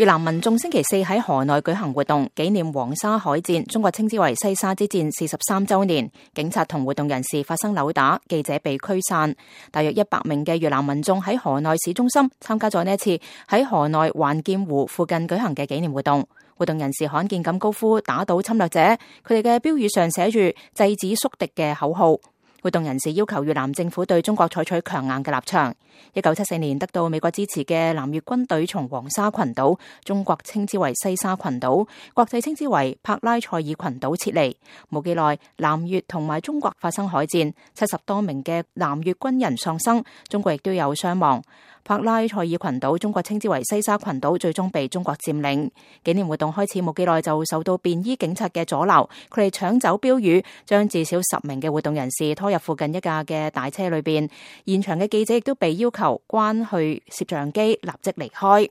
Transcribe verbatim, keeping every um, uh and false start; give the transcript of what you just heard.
越南民眾星期四喺河內舉行活動，紀念黃沙海戰，中國稱之為西沙之戰四十三週年。警察同活動人士發生扭打，記者被驅散。大約一百名嘅越南民眾喺河內市中心參加咗呢一次喺河內還劍湖附近舉行嘅紀念活動。活動人士罕見咁高呼打倒侵略者，佢哋嘅標語上寫住制止宿敵嘅口號。活動人士要求越南政府對中國採取強硬嘅立場。一九七四年得到美國支持嘅南越軍隊從黃沙群島，中國稱之為西沙群島，國際稱之為帕拉塞爾群島撤離。冇幾耐，南越同埋中國發生海戰，七十多名嘅南越軍人喪生，中國亦都有傷亡。帕拉塞爾群島，中國稱之為西沙群島，最終被中國佔領。紀念活動開始冇幾耐就受到便衣警察嘅阻撓，佢哋搶走標語，將至少十名嘅活動人士拖入附近一架嘅大車裏邊。現場嘅記者亦都被要求關去攝像機，立即離開。